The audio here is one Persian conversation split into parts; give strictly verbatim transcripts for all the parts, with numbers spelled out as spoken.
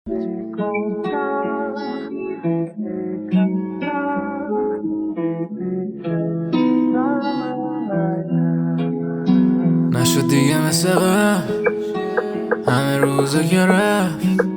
نشد دیگه مثل قبل، همه روزا که رفت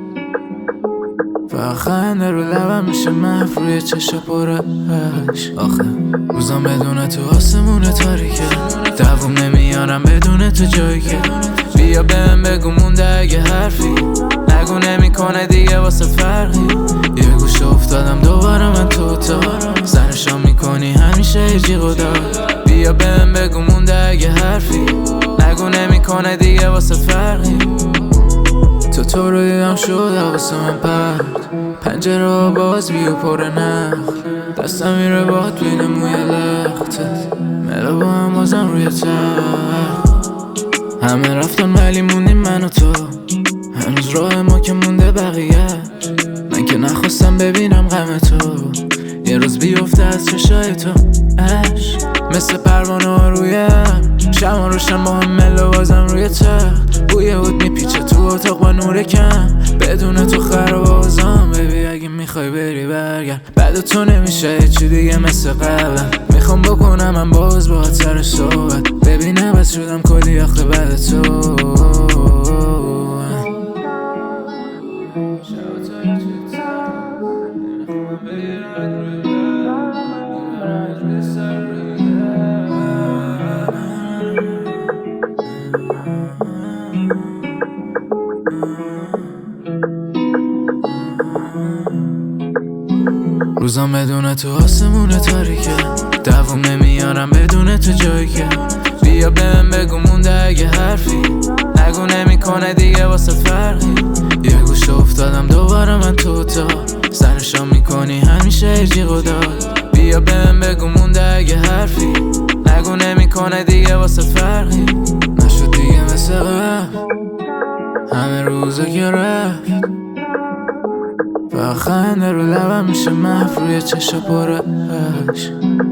فقط خنده رو لبم میشه محو روی چشم پرش. آخه روزم بدون تو آسمونه تاریکه، دووم نمیارم بدون تو جایی که بیا بهم بگو مونده اگه حرفی نگو نمیکنه دیگه واسه فرقی. یه گوشه افتادم دوباره من تو تا سرشام میکنی همیشه یه جیغ و داد. بیا بهم بگو مونده اگه حرفی نگو نمیکنه دیگه واسه فرقی. تو تو رو دیدم شد حواسم من پرد، پنجره باز بی و پر نخل، دستم میره باد بین موی لختت، ملا با هم بازم روی تخت. همه رفتن ولی موندیم من و تو، هنوز راه ما که مونده بقیه. من که نخواستم ببینم غم تو یه روز بیفته از چشای تو. عشق مثل پروانه ها روی شما روشن با هم ملو بازم روی تخت. بوی عود میپیچه تو اتاق با نور کم، بدون تو خراب آزام. ببی اگه میخوای بری برگرد، بعد تو نمیشه چی دیگه مثل قبلم. میخوام بکنم من باز باهات سر صحبت، ببینم بس شدم کلی آخه بعد تو. روزم بدون تو آسمونه تاریکه، دووم نمیارم بدون تو جایی که بیا بهم بگو مونده اگه حرفی نگو نمیکنه دیگه واسه فرقی. یه گوشه افتادم دوباره من تو تا سرشام میکنی همیشه یه جیغ و داد. بیا بهم بگو مونده اگه حرفی نگو نمیکنه دیگه واسه فرقی. نشد دیگه مثل قبل، همه روزا که رفت فقط خنده رو لبم میشه محو روی چشم پرش.